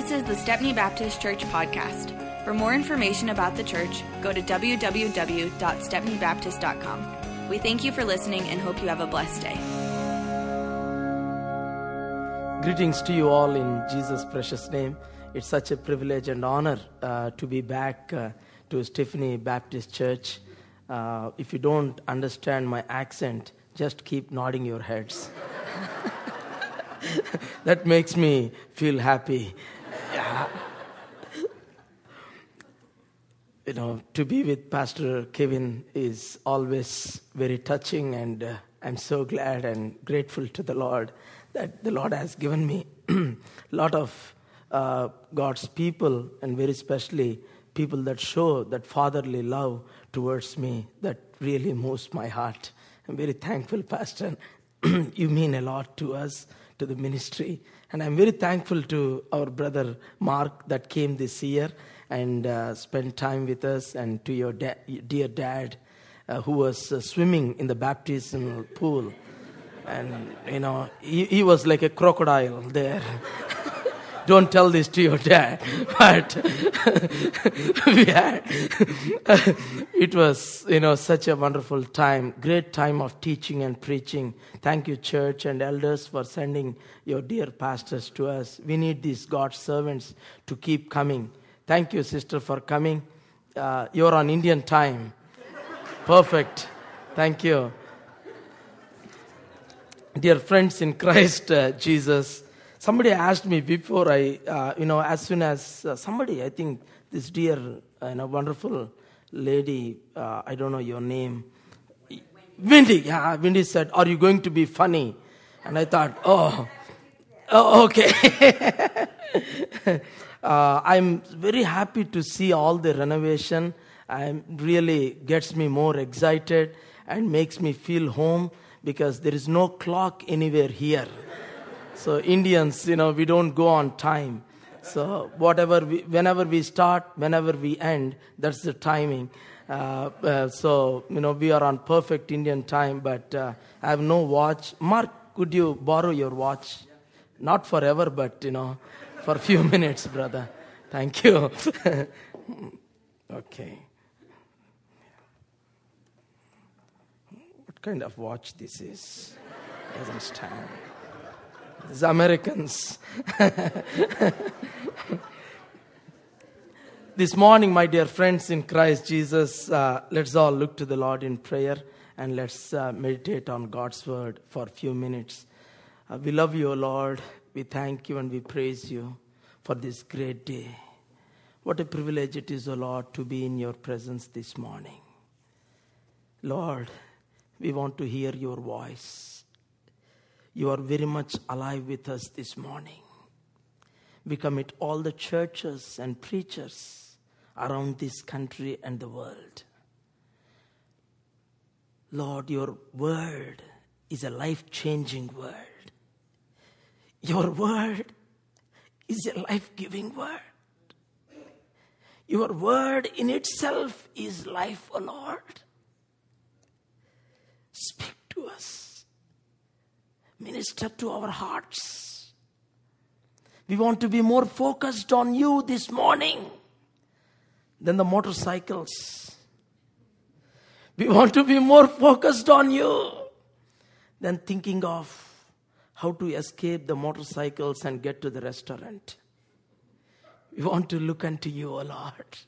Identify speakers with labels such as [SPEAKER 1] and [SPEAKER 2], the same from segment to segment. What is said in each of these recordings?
[SPEAKER 1] This is the Stepney Baptist Church podcast. For more information about the church, go to www.stepneybaptist.com. We thank you for listening and hope you have a blessed day.
[SPEAKER 2] Greetings to you all in Jesus' precious name. It's such a privilege and honor to be back to Stepney Baptist Church. If you don't understand my accent, just keep nodding your heads. That makes me feel happy. Yeah. You know, to be with Pastor Kevin is always very touching, and I'm so glad and grateful to the Lord that the Lord has given me a lot of God's people, and very especially people that show that fatherly love towards me that really moves my heart. I'm very thankful, Pastor. You mean a lot to us, to the ministry. And I'm very thankful to our brother Mark that came this year and spent time with us, and to your dear dad who was swimming in the baptismal pool. And, you know, he was like a crocodile there. Don't tell this to your dad, but it was, you know, such a wonderful time, great time of teaching and preaching. Thank you, church and elders, for sending your dear pastors to us. We need these God's servants to keep coming. Thank you, sister, for coming. You're on Indian time. Perfect. Thank you. Dear friends in Christ Jesus, somebody asked me before as soon as somebody, I think this dear, wonderful lady, I don't know your name. Wendy. Yeah, Wendy said, "Are you going to be funny?" And I thought, oh okay. I'm very happy to see all the renovation. Really gets me more excited and makes me feel home, because there is no clock anywhere here. So Indians, we don't go on time. So whenever we start, whenever we end, that's the timing. So we are on perfect Indian time, but I have no watch. Mark, could you borrow your watch? Not forever, but for a few minutes, brother. Thank you. Okay. What kind of watch this is? Doesn't stand. These Americans. This morning, my dear friends in Christ Jesus, let's all look to the Lord in prayer, and let's meditate on God's word for a few minutes. We love you, O Lord. We thank you and we praise you for this great day. What a privilege it is, O Lord, to be in your presence this morning. Lord, we want to hear your voice. You are very much alive with us this morning. We commit all the churches and preachers around this country and the world. Lord, your word is a life-changing word. Your word is a life-giving word. Your word in itself is life, O Lord. Speak to us. Minister to our hearts. We want to be more focused on you this morning than the motorcycles. We want to be more focused on you than thinking of how to escape the motorcycles and get to the restaurant. We want to look unto you, O Lord.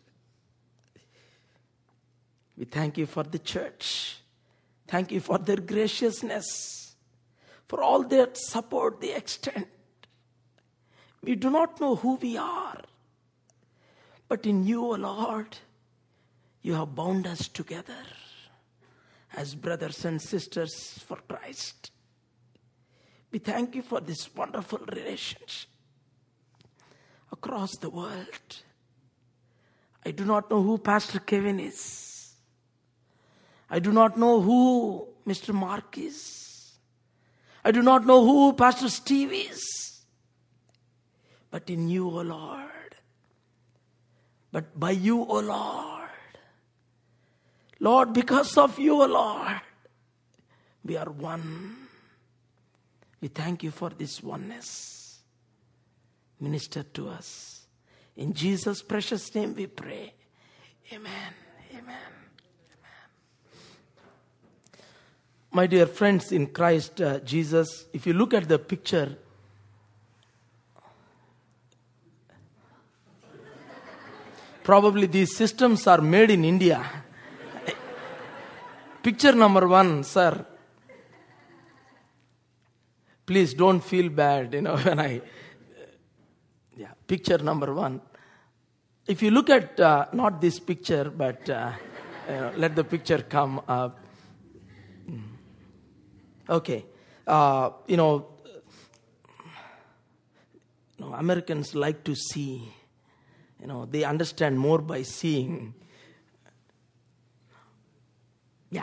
[SPEAKER 2] We thank you for the church. Thank you for their graciousness, for all their support they extend. We do not know who we are, but in you, O Lord, you have bound us together as brothers and sisters for Christ. We thank you for this wonderful relationship across the world. I do not know who Pastor Kevin is. I do not know who Mr. Mark is. I do not know who Pastor Steve is. But in you, O Lord. But by you, O Lord. Lord, because of you, O Lord, we are one. We thank you for this oneness. minister to us. In Jesus' precious name we pray. Amen. Amen. My dear friends in Christ Jesus, if you look at the picture, probably these systems are made in India. Picture number 1, sir. Please don't feel bad, when I... Picture number 1. If you look at, not this picture, but let the picture come up. Okay. Americans like to see. They understand more by seeing. Yeah.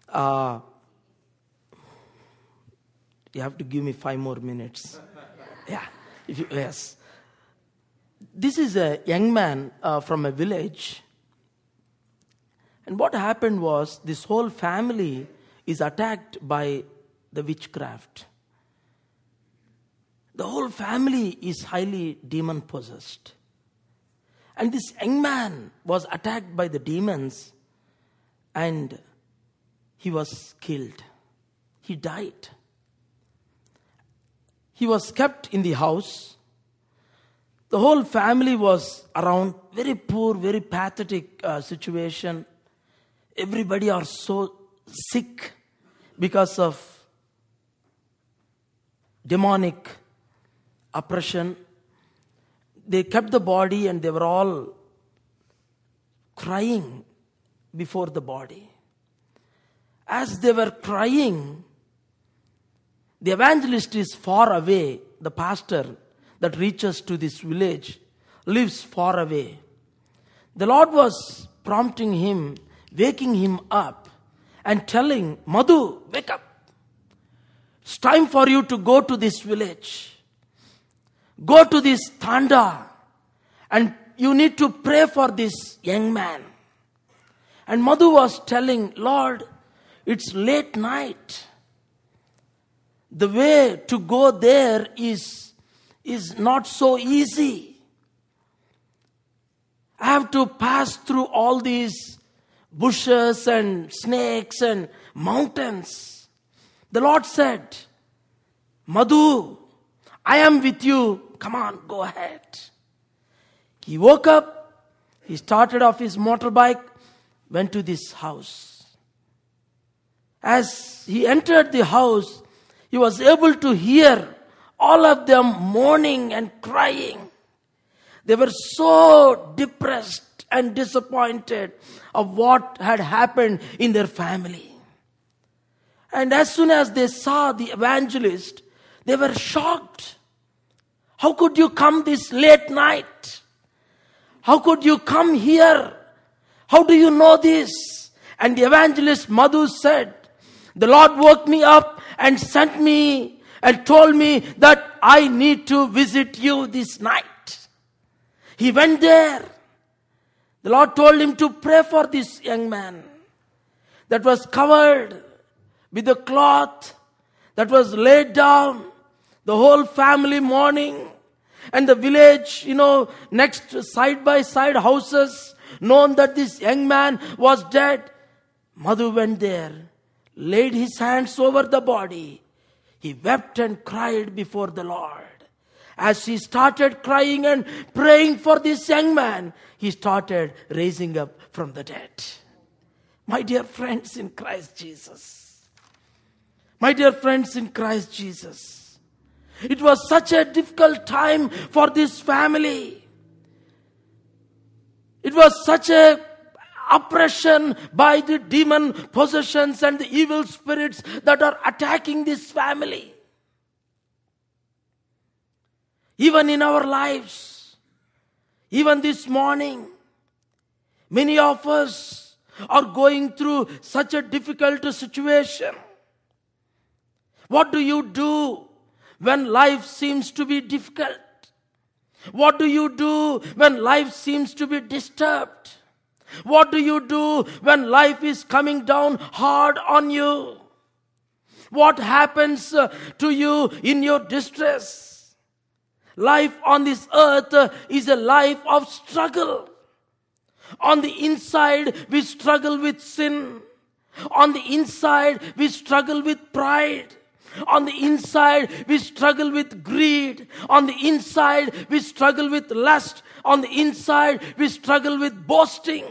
[SPEAKER 2] You have to give me 5 more minutes. Yeah. Yes. This is a young man from a village. And what happened was, this whole family is attacked by the witchcraft. The whole family is highly demon possessed. And this young man was attacked by the demons and he was killed. He died. He was kept in the house. The whole family was around, very poor, very pathetic situation. Everybody are so sick because of demonic oppression. They kept the body and they were all crying before the body. As they were crying, the evangelist is far away. The pastor that reaches to this village lives far away. The Lord was prompting him, waking him up and telling, Madhu, wake up. It's time for you to go to this village. Go to this Thanda and you need to pray for this young man. And Madhu was telling, Lord, it's late night. The way to go there is not so easy. I have to pass through all these bushes and snakes and mountains. The Lord said, Madhu, I am with you. Come on, go ahead. He woke up. He started off his motorbike, went to this house. As he entered the house, he was able to hear all of them mourning and crying. They were so depressed and disappointed of what had happened in their family. And as soon as they saw the evangelist, they were shocked. How could you come this late night? How could you come here? How do you know this? And the evangelist Madhu said, the Lord woke me up and sent me and told me that I need to visit you this night. He went there. The Lord told him to pray for this young man that was covered with a cloth that was laid down. The whole family mourning. And the village, next side by side houses, known that this young man was dead. Madhu went there, laid his hands over the body. He wept and cried before the Lord. As he started crying and praying for this young man, he started raising up from the dead. My dear friends in Christ Jesus. My dear friends in Christ Jesus. It was such a difficult time for this family. It was such a oppression by the demon possessions and the evil spirits that are attacking this family. Even in our lives, even this morning, many of us are going through such a difficult situation. What do you do when life seems to be difficult? What do you do when life seems to be disturbed? What do you do when life is coming down hard on you? What happens to you in your distress? Life on this earth is a life of struggle. On the inside, we struggle with sin. On the inside, we struggle with pride. On the inside, we struggle with greed. On the inside, we struggle with lust. On the inside, we struggle with boasting.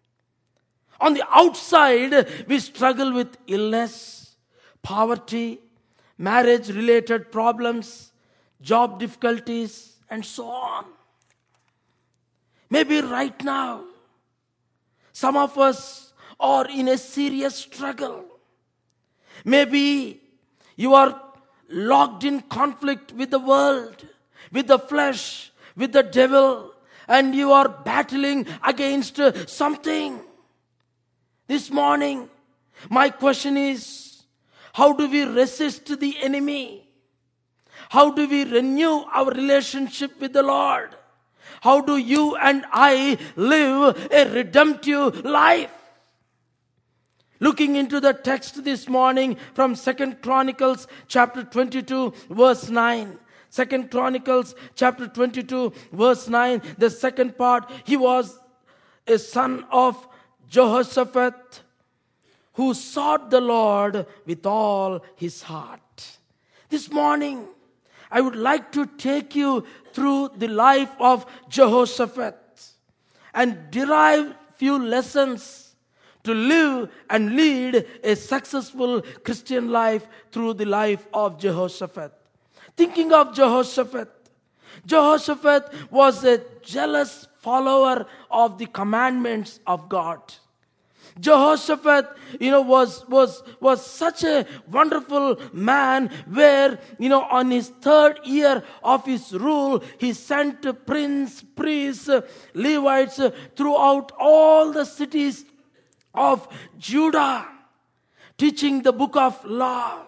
[SPEAKER 2] On the outside, we struggle with illness, poverty, marriage-related problems, job difficulties, and so on. Maybe right now, some of us are in a serious struggle. Maybe you are locked in conflict with the world, with the flesh, with the devil, and you are battling against something. This morning, my question is, how do we resist the enemy? How do we renew our relationship with the Lord? How do you and I live a redemptive life? Looking into the text this morning from 2 Chronicles chapter 22 verse 9. 2 Chronicles chapter 22 verse 9. The second part, he was a son of Jehoshaphat who sought the Lord with all his heart. This morning, I would like to take you through the life of Jehoshaphat and derive few lessons to live and lead a successful Christian life through the life of Jehoshaphat. Thinking of Jehoshaphat, Jehoshaphat was a jealous follower of the commandments of God. Jehoshaphat, was such a wonderful man where, on his third year of his rule, he sent prince, priests, Levites throughout all the cities of Judah, teaching the book of law.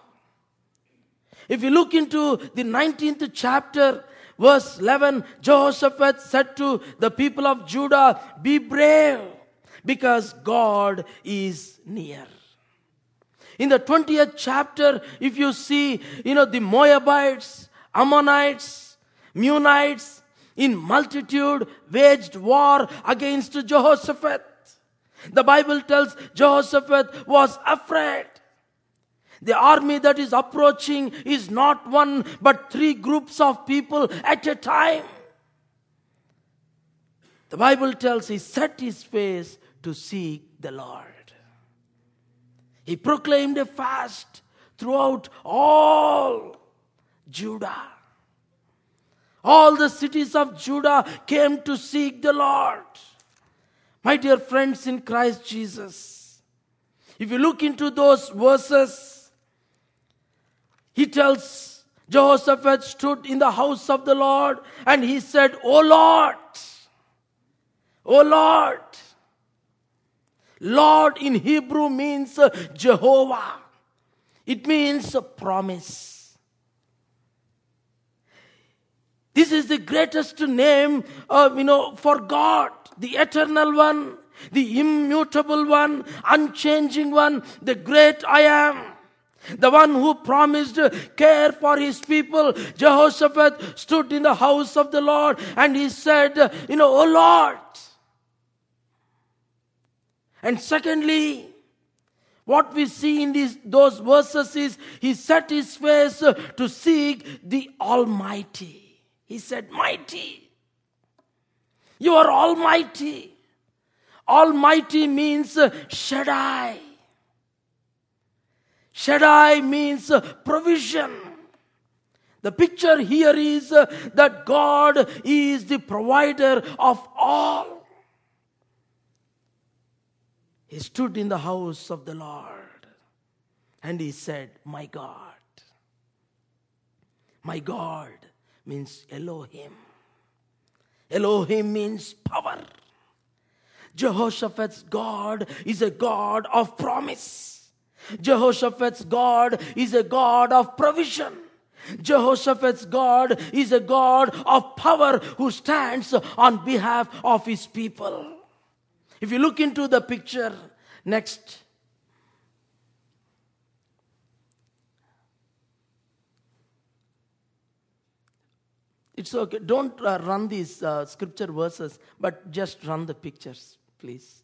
[SPEAKER 2] If you look into the 19th chapter, verse 11, Jehoshaphat said to the people of Judah, "Be brave, because God is near." In the 20th chapter, if you see, the Moabites, Ammonites, Meunites, in multitude waged war against Jehoshaphat. The Bible tells Jehoshaphat was afraid. The army that is approaching is not one but three groups of people at a time. The Bible tells he set his face to seek the Lord. He proclaimed a fast throughout all Judah. All the cities of Judah came to seek the Lord. My dear friends in Christ Jesus, if you look into those verses, he tells Jehoshaphat stood in the house of the Lord and he said, "O Lord, O Lord." Lord in Hebrew means Jehovah. It means promise. This is the greatest name, for God, the eternal one, the immutable one, unchanging one, the great I am. The one who promised care for his people. Jehoshaphat stood in the house of the Lord and he said, "O Lord." And secondly, what we see in those verses is he set his face to seek the Almighty. He said, "Mighty. You are Almighty." Almighty means Shaddai. Shaddai means provision. The picture here is that God is the provider of all. He stood in the house of the Lord and he said, "My God." My God means Elohim. Elohim means power. Jehoshaphat's God is a God of promise. Jehoshaphat's God is a God of provision. Jehoshaphat's God is a God of power who stands on behalf of his people. If you look into the picture, next. It's okay. Don't run these scripture verses, but just run the pictures, please.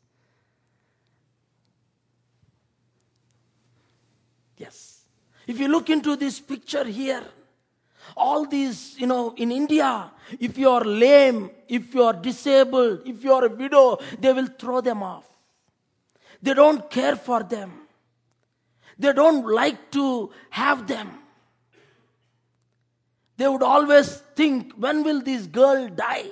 [SPEAKER 2] Yes. If you look into this picture here, all these, in India, if you are lame, if you are disabled, if you are a widow, they will throw them off. They don't care for them. They don't like to have them. They would always think, when will this girl die?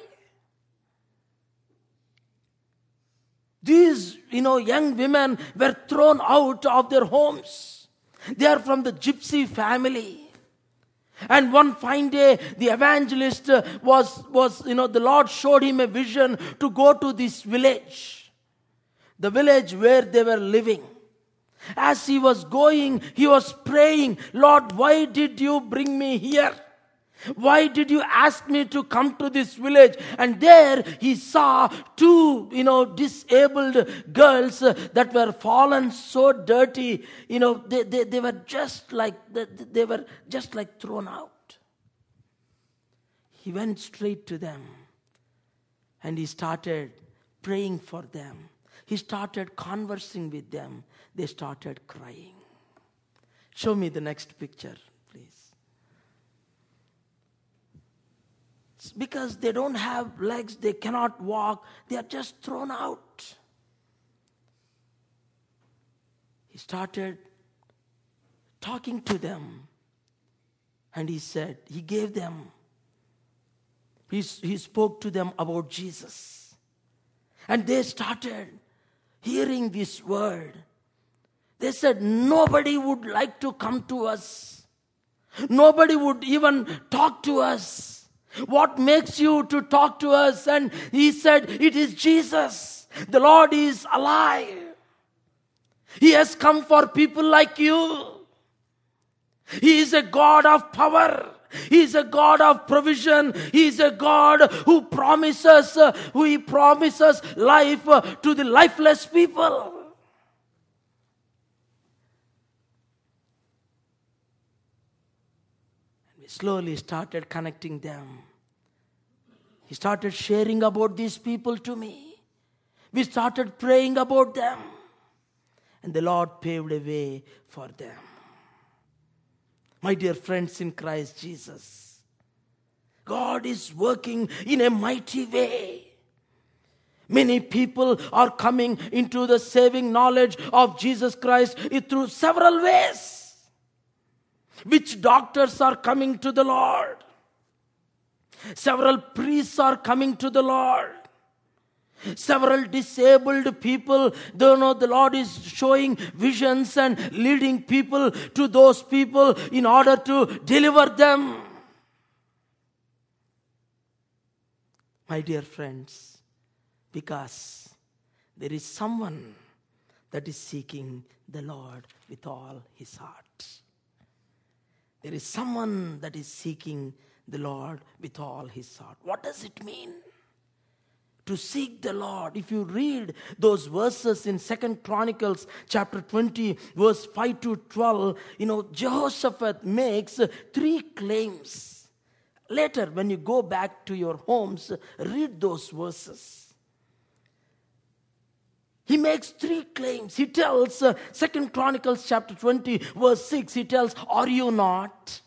[SPEAKER 2] These, young women were thrown out of their homes. They are from the gypsy family. And one fine day, the evangelist the Lord showed him a vision to go to this village. The village where they were living. As he was going, he was praying, Lord, why did you bring me here? Why did you ask me to come to this village? And there he saw two, disabled girls that were fallen so dirty. They were just like thrown out. He went straight to them and he started praying for them. He started conversing with them. They started crying. Show me the next picture, please. Because they don't have legs, they cannot walk, they are just thrown out. He started talking to them and he spoke to them about Jesus. And they started hearing this word. They said, nobody would like to come to us. Nobody would even talk to us. What makes you to talk to us? And he said, it is Jesus. The Lord is alive. He has come for people like you. He is a God of power. He is a God of provision. He is a God who promises life to the lifeless people. Slowly started connecting them. He started sharing about these people to me. We started praying about them. And the Lord paved a way for them. My dear friends in Christ Jesus, God is working in a mighty way. Many people are coming into the saving knowledge of Jesus Christ through several ways. Which doctors are coming to the Lord? Several priests are coming to the Lord. Several disabled people, the Lord is showing visions and leading people to those people in order to deliver them. My dear friends, because there is someone that is seeking the Lord with all his heart. There is someone that is seeking the Lord with all his heart. What does it mean to seek the Lord? If you read those verses in 2 Chronicles chapter 20, verse 5 to 12, Jehoshaphat makes 3 claims. Later, when you go back to your homes, read those verses. He makes 3 claims. He tells, 2 Chronicles chapter 20, verse 6, he tells, are you not?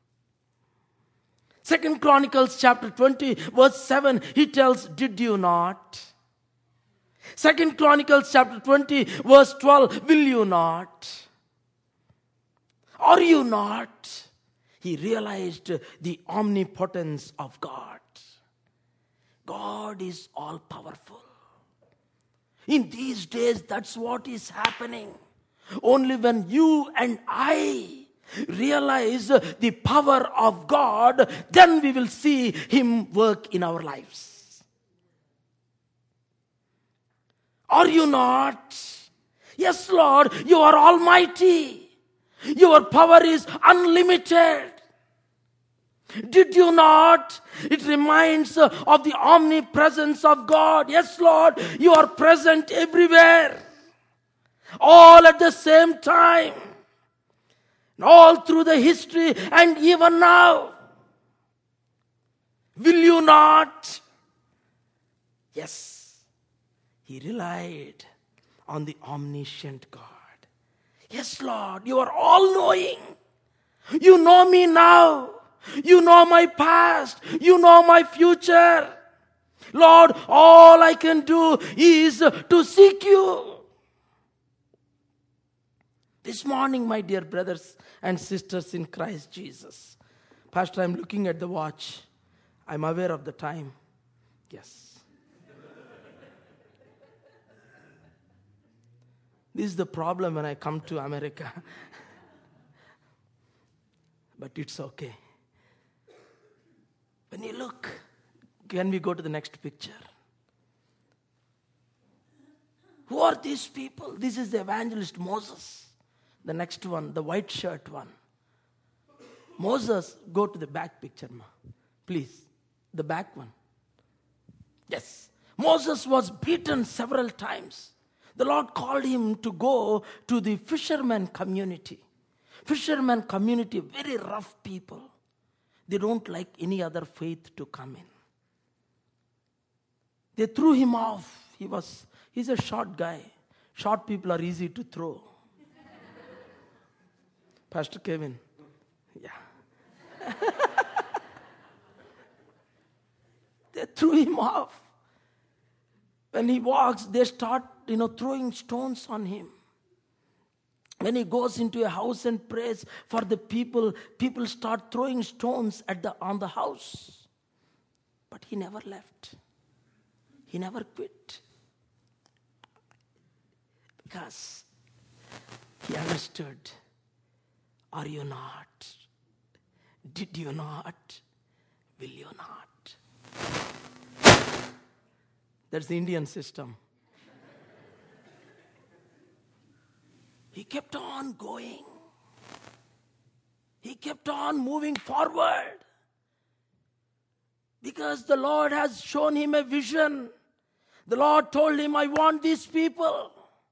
[SPEAKER 2] 2 Chronicles chapter 20, verse 7, he tells, did you not? 2 Chronicles chapter 20, verse 12, will you not? Are you not? He realized the omnipotence of God. God is all powerful. In these days, that's what is happening. Only when you and I realize the power of God, then we will see him work in our lives. Are you not? Yes, Lord, you are almighty. Your power is unlimited. Did you not? It reminds of the omnipresence of God. Yes, Lord, you are present everywhere. All at the same time. All through the history and even now. Will you not? Yes. He relied on the omniscient God. Yes, Lord, you are all-knowing. You know me now. You know my past. You know my future. Lord, all I can do is to seek you. This morning, my dear brothers and sisters in Christ Jesus. Pastor, I'm looking at the watch. I'm aware of the time. Yes. This is the problem when I come to America. But it's okay. When you look, can we go to the next picture? Who are these people? This is the evangelist Moses. The next one, the white shirt one. Moses, go to the back picture, ma. Please, the back one. Yes. Moses was beaten several times. The Lord called him to go to the fisherman community. Fisherman community, very rough people. They don't like any other faith to come in. They threw him off. He's a short guy. Short people are easy to throw. Pastor Kevin. Yeah. They threw him off. When he walks, they start, throwing stones on him. When he goes into a house and prays for the people, people start throwing stones on the house. But he never left. He never quit. Because he understood, are you not? Did you not? Will you not? That's the Indian system. He kept on going. He kept on moving forward. Because the Lord has shown him a vision. The Lord told him, I want these people.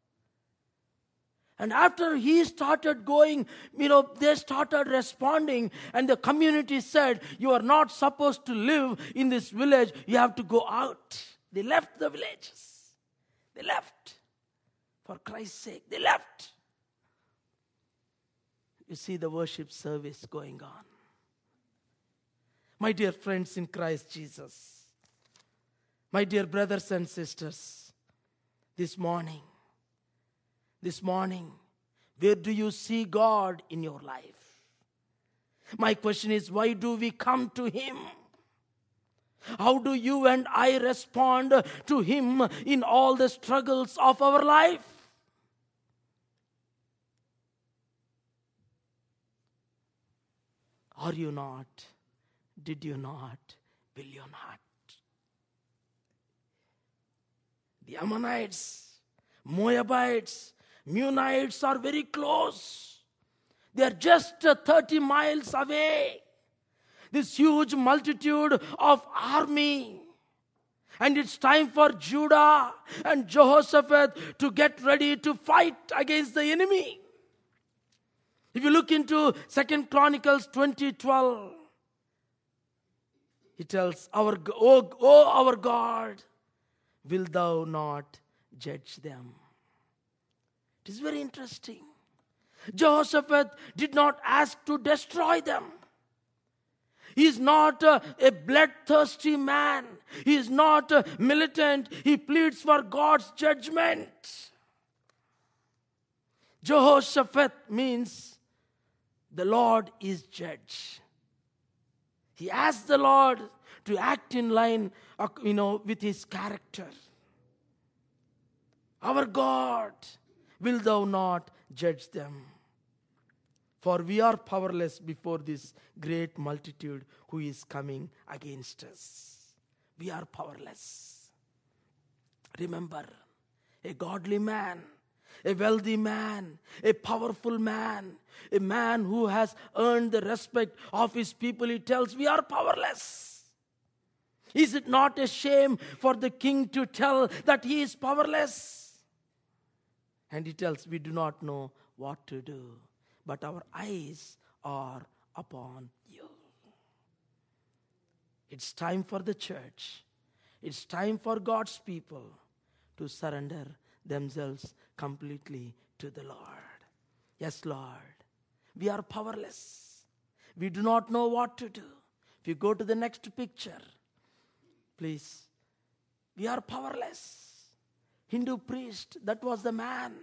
[SPEAKER 2] And after he started going, they started responding. And the community said, you are not supposed to live in this village. You have to go out. They left the villages. They left. For Christ's sake, they left. You see the worship service going on. My dear friends in Christ Jesus, my dear brothers and sisters, this morning, where do you see God in your life? My question is, why do we come to Him? How do you and I respond to Him in all the struggles of our life? Are you not? Did you not? Will you not? The Ammonites, Moabites, Meunites are very close. They are just 30 miles away. This huge multitude of army. And it's time for Judah and Jehoshaphat to get ready to fight against the enemy. If you look into 2 Chronicles 20:12, he tells, our God, will thou not judge them? It is very interesting. Jehoshaphat did not ask to destroy them. He is not a bloodthirsty man. He is not militant. He pleads for God's judgment. Jehoshaphat means the Lord is judge. He asked the Lord to act in line, with His character. Our God, will thou not judge them? For we are powerless before this great multitude who is coming against us. We are powerless. Remember, a godly man, a wealthy man, a powerful man, a man who has earned the respect of his people, he tells, we are powerless. Is it not a shame for the king to tell that he is powerless? And he tells, we do not know what to do, but our eyes are upon you. It's time for the church. It's time for God's people to surrender themselves completely to the Lord. Yes, Lord. We are powerless. We do not know what to do. If you go to the next picture, please. We are powerless. Hindu priest, that was the man.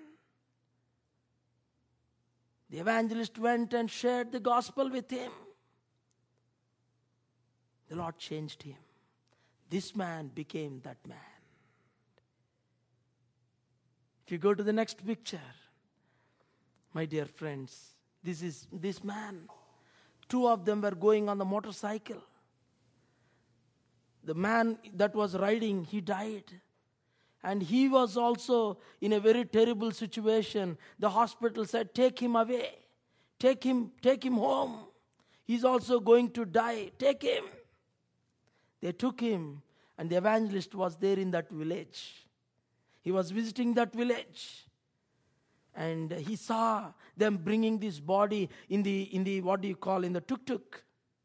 [SPEAKER 2] The evangelist went and shared the gospel with him. The Lord changed him. This man became that man. If you go to the next picture, my dear friends, this is this man. Two of them were going on the motorcycle. The man that was riding, he died. And he was also in a very terrible situation. The hospital said, take him away. Take him home. He's also going to die. Take him. They took him, and the evangelist was there in that village. He was visiting that village. And he saw them bringing this body in the what do you call, in the tuk-tuk.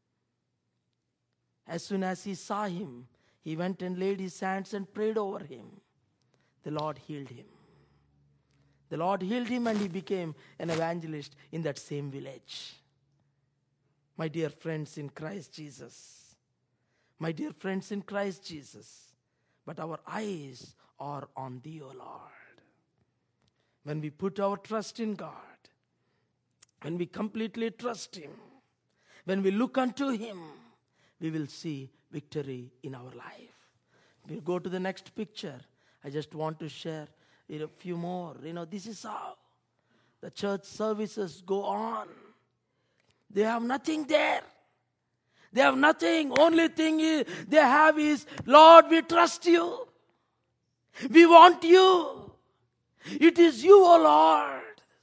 [SPEAKER 2] As soon as he saw him, he went and laid his hands and prayed over him. The Lord healed him. The Lord healed him, and he became an evangelist in that same village. My dear friends in Christ Jesus. My dear friends in Christ Jesus. But our eyes are on thee, O Lord. When we put our trust in God, when we completely trust him, when we look unto him, we will see victory in our life. We'll go to the next picture. I just want to share a few more. This is how the church services go on. They have nothing there. They have nothing. Only thing they have is, Lord, we trust you. We want you. It is you, O Lord.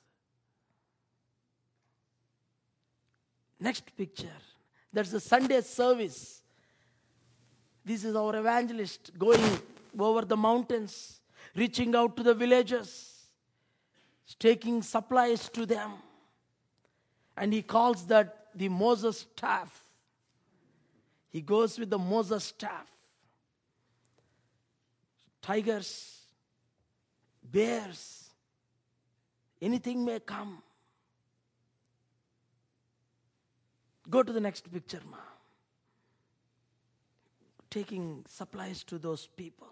[SPEAKER 2] Next picture. That's the Sunday service. This is our evangelist going over the mountains, reaching out to the villages, taking supplies to them. And he calls that the Moses staff. He goes with the Moses staff. Tigers, bears, anything may come. Go to the next picture, ma. Taking supplies to those people.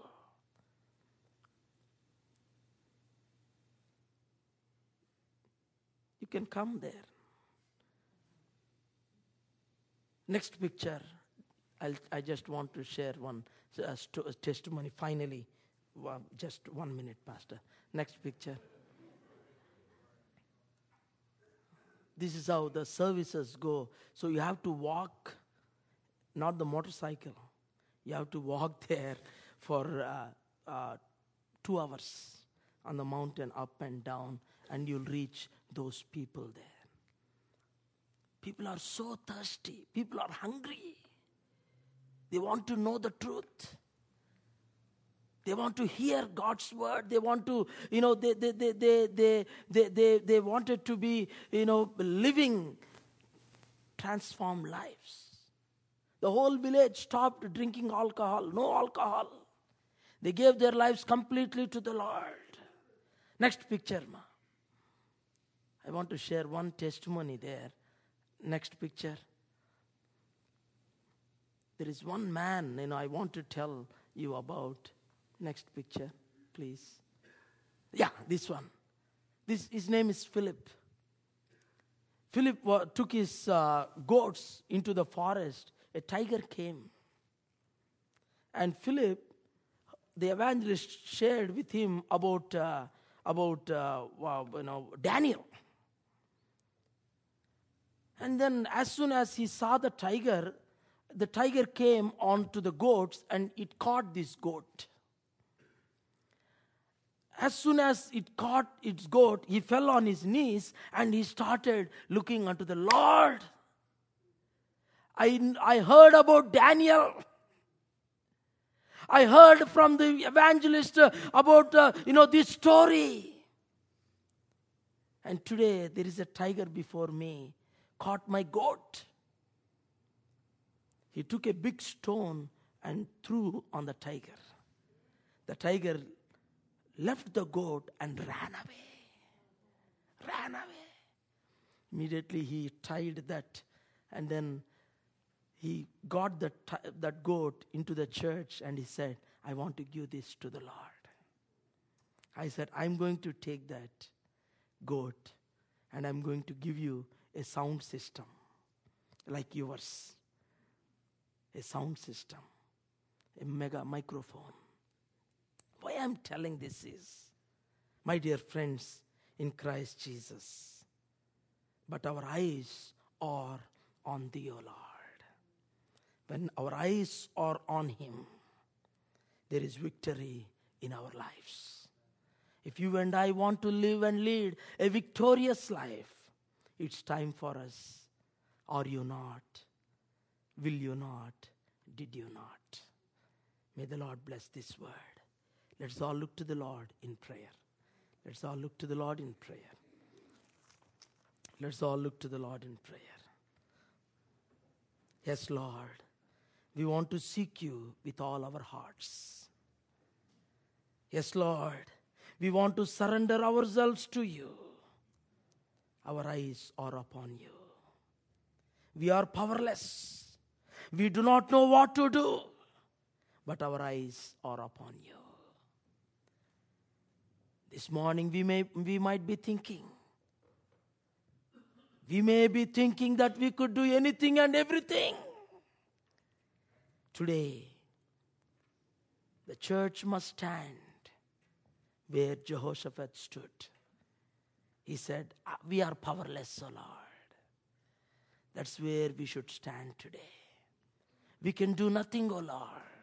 [SPEAKER 2] You can come there. Next picture. I just want to share one testimony finally. Just 1 minute, Pastor. Next picture. This is how the services go. So you have to walk, not the motorcycle. You have to walk there for 2 hours on the mountain, up and down, and you'll reach those people there. People are so thirsty. People are hungry. They want to know the truth. They want to hear God's word. They want to, they wanted to be, living transformed lives. The whole village stopped drinking alcohol. No alcohol. They gave their lives completely to the Lord. Next picture, ma. I want to share one testimony there. Next picture. There is one man, I want to tell you about. Next picture, please. Yeah, this one. His name is Philip. Philip took his goats into the forest. A tiger came. And Philip, the evangelist, shared with him about Daniel. And then as soon as he saw the tiger came onto the goats and it caught this goat. As soon as it caught its goat, he fell on his knees and he started looking unto the Lord. I heard about Daniel. I heard from the evangelist about this story. And today there is a tiger before me, caught my goat. He took a big stone and threw on the tiger. The tiger left the goat and ran away. Ran away. Immediately he tied that, and then he got that goat into the church, and he said, I want to give this to the Lord. I said, I'm going to take that goat and I'm going to give you a sound system like yours. A sound system, a mega microphone. Why I'm telling this is, my dear friends in Christ Jesus, but our eyes are on thee, O Lord. When our eyes are on him, there is victory in our lives. If you and I want to live and lead a victorious life, it's time for us. Are you not? Will you not? Did you not? May the Lord bless this word. Let's all look to the Lord in prayer. Let's all look to the Lord in prayer. Let's all look to the Lord in prayer. Yes, Lord, we want to seek you with all our hearts. Yes, Lord, we want to surrender ourselves to you. Our eyes are upon you. We are powerless. We do not know what to do, but our eyes are upon you. This morning we might be thinking. We may be thinking that we could do anything and everything. Today, the church must stand where Jehoshaphat stood. He said, we are powerless, O Lord. That's where we should stand today. We can do nothing, O Lord.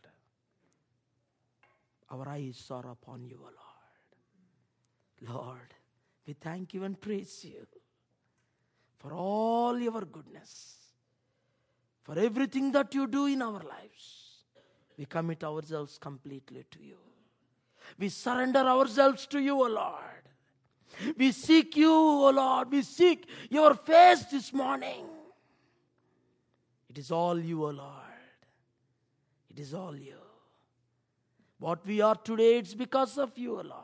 [SPEAKER 2] Our eyes are upon you, O Lord. Lord, we thank you and praise you for all your goodness, for everything that you do in our lives. We commit ourselves completely to you. We surrender ourselves to you, O Lord. We seek you, O Lord. We seek your face this morning. It is all you, O Lord. It is all you. What we are today, it's because of you, O Lord.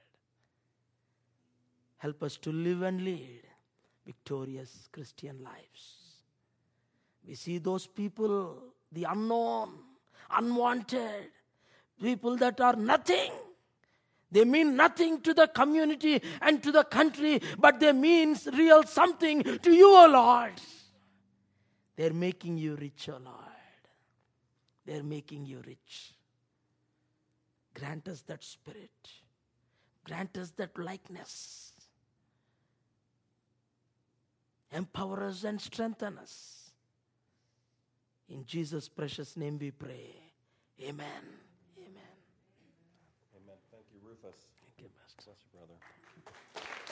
[SPEAKER 2] Help us to live and lead victorious Christian lives. We see those people, the unknown, unwanted, people that are nothing. They mean nothing to the community and to the country, but they mean real something to you, O Lord. They're making you rich, O Lord. They're making you rich. Grant us that spirit. Grant us that likeness. Empower us and strengthen us. In Jesus' precious name we pray. Amen. Amen.
[SPEAKER 3] Amen. Thank you, Rufus.
[SPEAKER 2] Thank you, Pastor.
[SPEAKER 3] Bless you, brother.